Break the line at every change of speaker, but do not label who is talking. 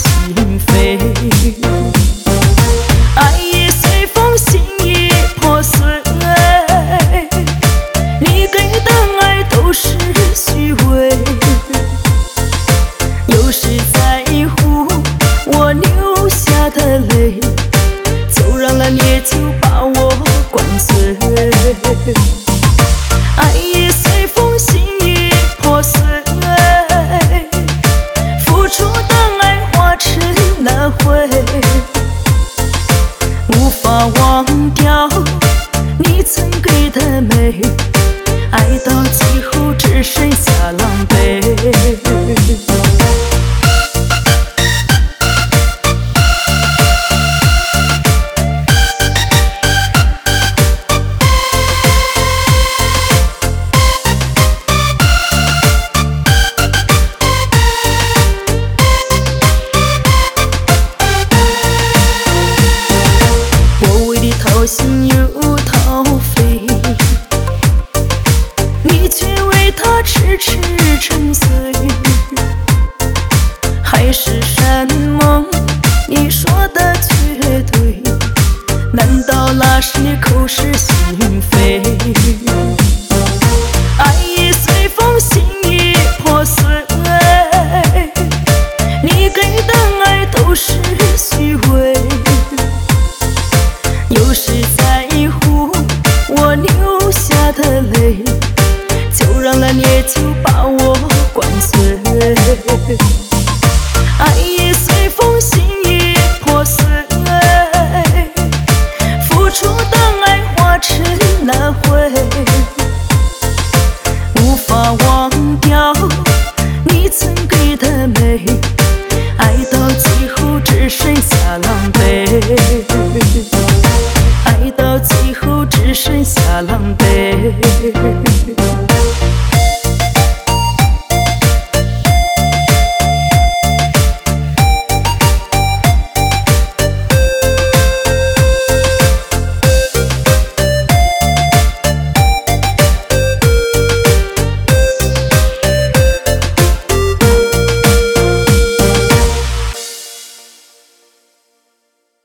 心扉。爱已随风，心已破碎，你给的爱都是虚伪。有时在乎我流下的泪，就让那烈酒把我灌醉。爱已随风，心已破碎，付出的爱化成了灰，无法忘掉你曾给的美，爱到最后只剩下狼狈。掏心又掏肺，你却为他痴痴沉醉。海誓山盟，你说的绝对，难道那是你口是心非？爱已随风，心已破碎，你给的爱都是虚伪。有时在乎我流下的泪，就让那烈酒把我灌醉。爱已随风，心已破碎，付出的爱化成了灰，无法忘掉你曾给的美，爱到最后只剩下狼狈。爱到最后只剩下狼狈。